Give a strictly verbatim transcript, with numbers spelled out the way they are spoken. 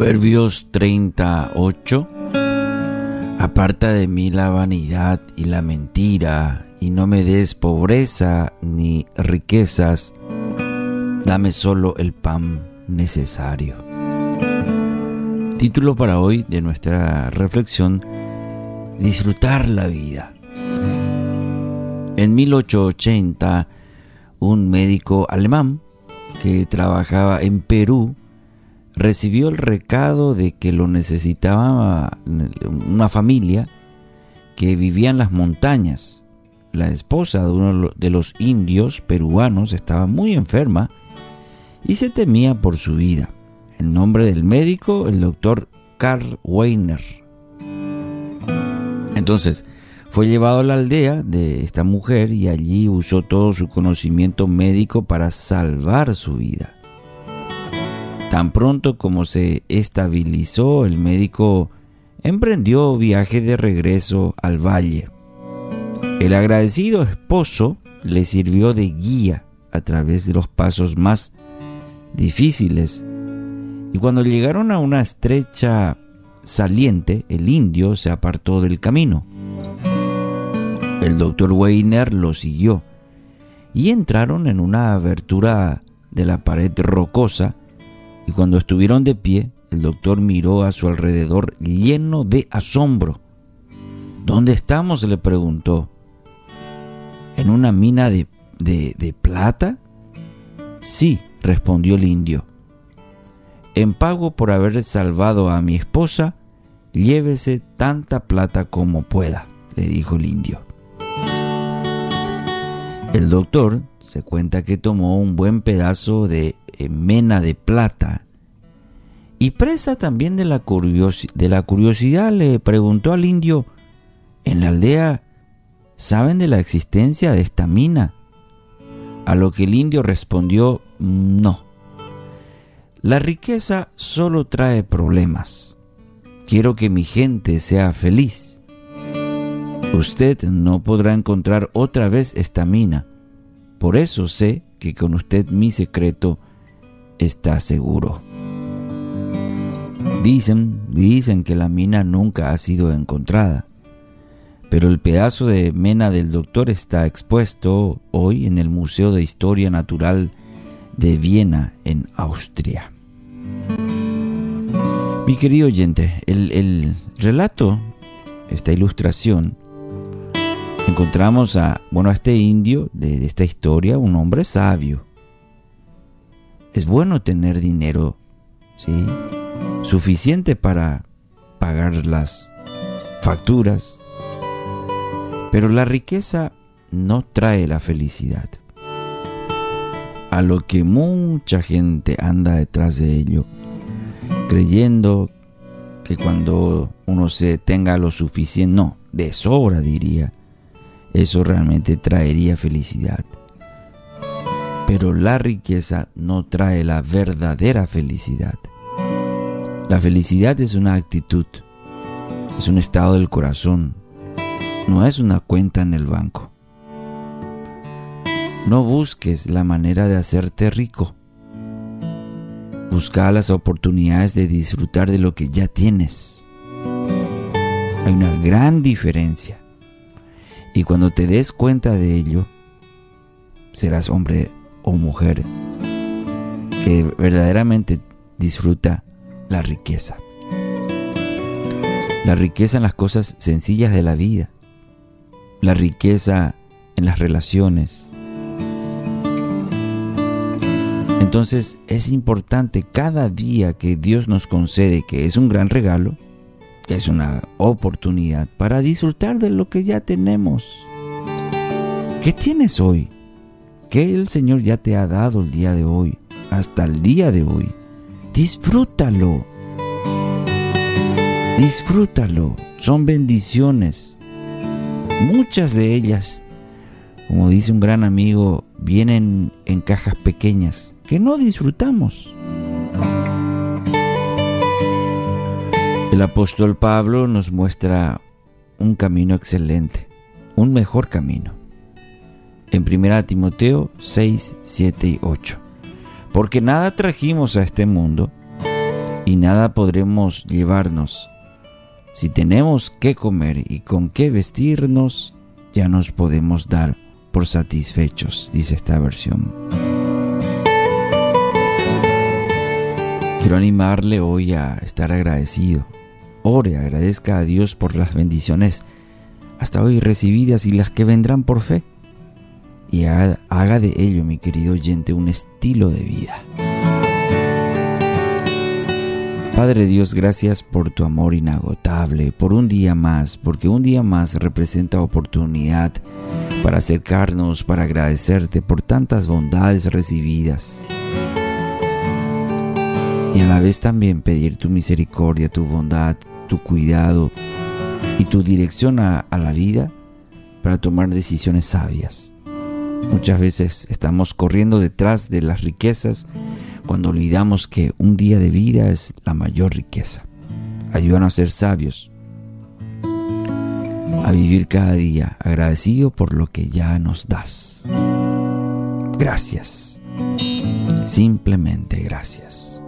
Proverbios treinta y ocho. Aparta de mí la vanidad y la mentira, y no me des pobreza ni riquezas. Dame solo el pan necesario. Título para hoy de nuestra reflexión: disfrutar la vida. En mil ochocientos ochenta, un médico alemán que trabajaba en Perú recibió el recado de que lo necesitaba una familia que vivía en las montañas. La esposa de uno de los indios peruanos estaba muy enferma y se temía por su vida. El nombre del médico, el doctor Karl Weiner. Entonces, fue llevado a la aldea de esta mujer y allí usó todo su conocimiento médico para salvar su vida. Tan pronto como se estabilizó, el médico emprendió viaje de regreso al valle. El agradecido esposo le sirvió de guía a través de los pasos más difíciles, y cuando llegaron a una estrecha saliente, el indio se apartó del camino. El doctor Weiner lo siguió y entraron en una abertura de la pared rocosa, y cuando estuvieron de pie, el doctor miró a su alrededor lleno de asombro. ¿Dónde estamos?, le preguntó. ¿En una mina de, de, de plata? Sí, respondió el indio. En pago por haber salvado a mi esposa, llévese tanta plata como pueda, le dijo el indio. El doctor se cuenta que tomó un buen pedazo de mena de plata y, presa también de la, curiosi- de la curiosidad, le preguntó al indio: ¿en la aldea saben de la existencia de esta mina? A lo que el indio respondió: no. La riqueza solo trae problemas. Quiero que mi gente sea feliz. Usted no podrá encontrar otra vez esta mina. Por eso sé que con usted mi secreto está seguro. Dicen, dicen que la mina nunca ha sido encontrada, pero el pedazo de mena del doctor está expuesto hoy en el Museo de Historia Natural de Viena, en Austria. Mi querido oyente, el, el relato, esta ilustración, encontramos a, bueno, a este indio de, de esta historia, un hombre sabio. Es bueno tener dinero, ¿sí?, suficiente para pagar las facturas, pero la riqueza no trae la felicidad. A lo que mucha gente anda detrás de ello, creyendo que cuando uno se tenga lo suficiente, no, de sobra diría, eso realmente traería felicidad. Pero la riqueza no trae la verdadera felicidad. La felicidad es una actitud, es un estado del corazón, no es una cuenta en el banco. No busques la manera de hacerte rico. Busca las oportunidades de disfrutar de lo que ya tienes. Hay una gran diferencia. Y cuando te des cuenta de ello, serás hombre o mujer que verdaderamente disfruta la riqueza. La riqueza en las cosas sencillas de la vida. La riqueza en las relaciones. Entonces es importante cada día que Dios nos concede, que es un gran regalo, que es una oportunidad para disfrutar de lo que ya tenemos. ¿Qué tienes hoy? ¿Qué el Señor ya te ha dado el día de hoy? Hasta el día de hoy. Disfrútalo. Disfrútalo. Son bendiciones. Muchas de ellas, como dice un gran amigo, vienen en cajas pequeñas que no disfrutamos. El apóstol Pablo nos muestra un camino excelente, un mejor camino. En primera Timoteo seis, siete y ocho. Porque nada trajimos a este mundo, y nada podremos llevarnos. Si tenemos qué comer y con qué vestirnos, ya nos podemos dar por satisfechos, dice esta versión. Quiero animarle hoy a estar agradecido. Ore, agradezca a Dios por las bendiciones hasta hoy recibidas y las que vendrán por fe. Y haga, haga de ello, mi querido oyente, un estilo de vida. Padre Dios, gracias por tu amor inagotable, por un día más, porque un día más representa oportunidad para acercarnos, para agradecerte por tantas bondades recibidas. Y a la vez también pedir tu misericordia, tu bondad, tu cuidado y tu dirección a, a la vida para tomar decisiones sabias. Muchas veces estamos corriendo detrás de las riquezas cuando olvidamos que un día de vida es la mayor riqueza. Ayúdanos a ser sabios, a vivir cada día agradecido por lo que ya nos das. Gracias, simplemente gracias.